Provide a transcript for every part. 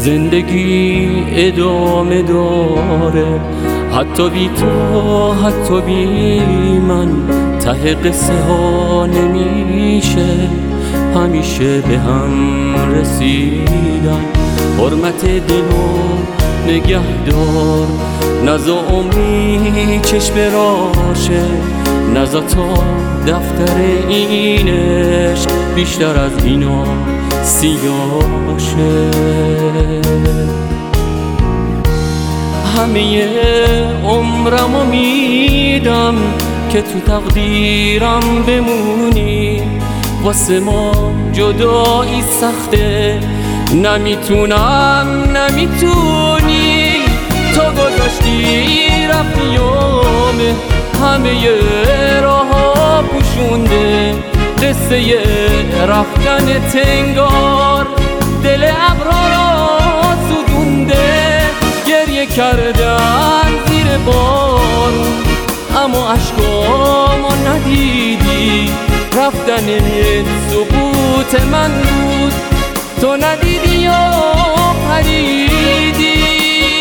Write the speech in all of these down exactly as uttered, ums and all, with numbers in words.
زندگی ادامه داره، حتی بی تو حتی بی من ته قصه ها نمیشه. همیشه به هم رسیدن حرمت دلو نگهدار، نزا عمری چشم راشه، نزا تا دفتر اینش بیشتر از اینا سیاشه. همه عمرمو میدم که تو تقدیرم بمونی، واسه ما جدایی سخته، نمیتونم نمیتونی. تو گذاشتی رفتی یومه، همه راه‌ها پوشونده، قصه رفتن تنگار دل ابرا را سودونده. گریه کردن زیر بارون اما عشقامو ندیدی، رفتن سقوط من بود تو ندیدی یا پریدی.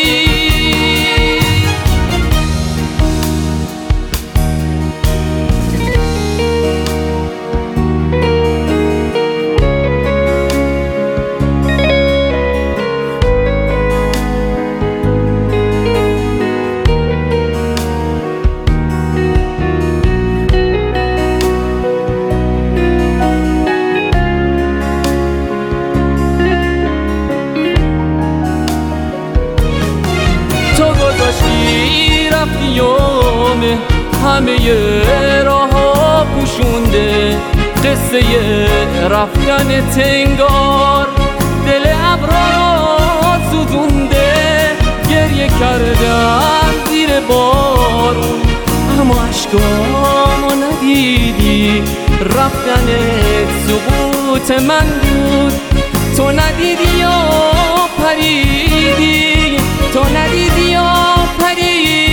رفتی یومه، همه راه‌ها پوشونده، قصه رفتن تنگار دل ابرا را سوزونده. گریه کردم زیر بارون اما عشقامو ندیدی، رفتن سقوط من بود تو ندیدی یا پریدی، تو ندیدی یا پریدی.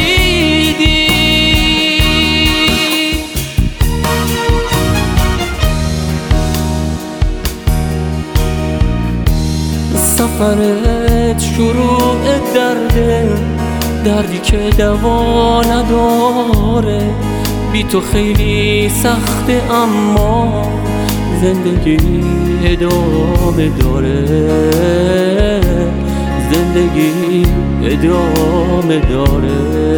سفرت شروع درده، دردی که دوا نداره، بی تو خیلی سخته اما زندگی ادامه داره، زندگی ادامه داره.